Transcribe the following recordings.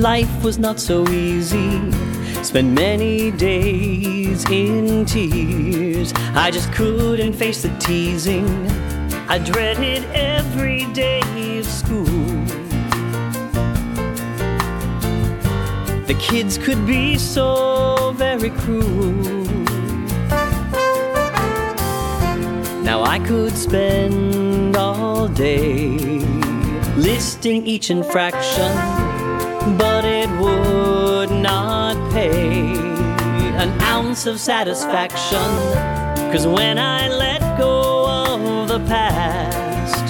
life was not so easy. Spent many days in tears. I just couldn't face the teasing. I dreaded every day of school. The kids could be so very cruel. Now I could spend all day listing each infraction, but it would not pay an ounce of satisfaction. 'Cause when I let go of the past,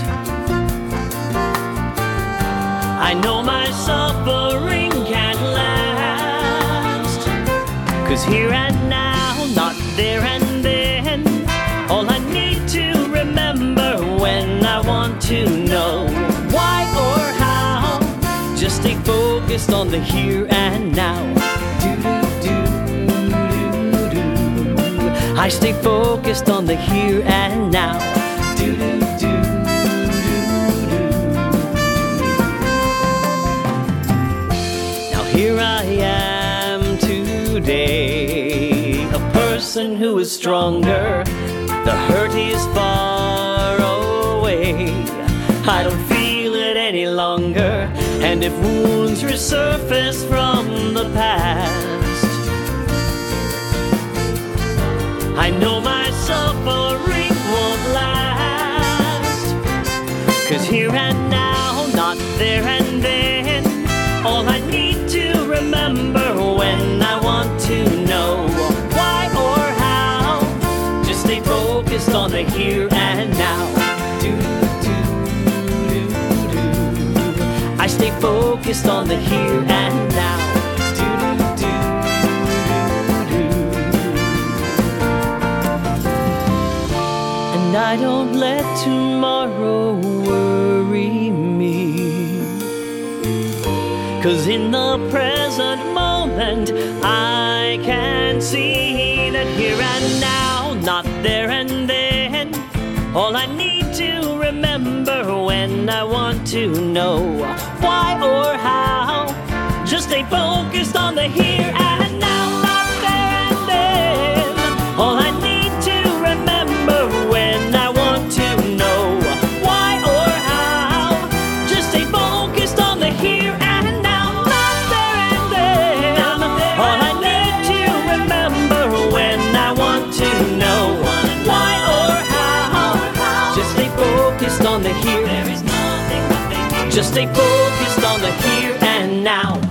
I know my suffering can't last. 'Cause here and now, not there and then, all I need to remember when I want to know why or how, just stay focused on the here and now. I stay focused on the here and now. Now here I am today, a person who is stronger. The hurt is far away. I don't feel it any longer. And if wounds resurface from the past, I know my suffering won't last. 'Cause here and now, not there and then, all I need to remember when I want to know why or how, just stay focused on the here and now. I stay focused on the here and now. And I don't let tomorrow worry me, 'cause in the present moment I can see that here and now, not there and then, all I need to remember when I want to know why or how, just stay focused on the here and now, not there and then. All I need to remember when I want to know why or how, just stay focused on the here and now, not there and then. All I need to remember when I want to know why or how, just stay focused on the here. There is nothing but the here. Just stay focused on the here and now.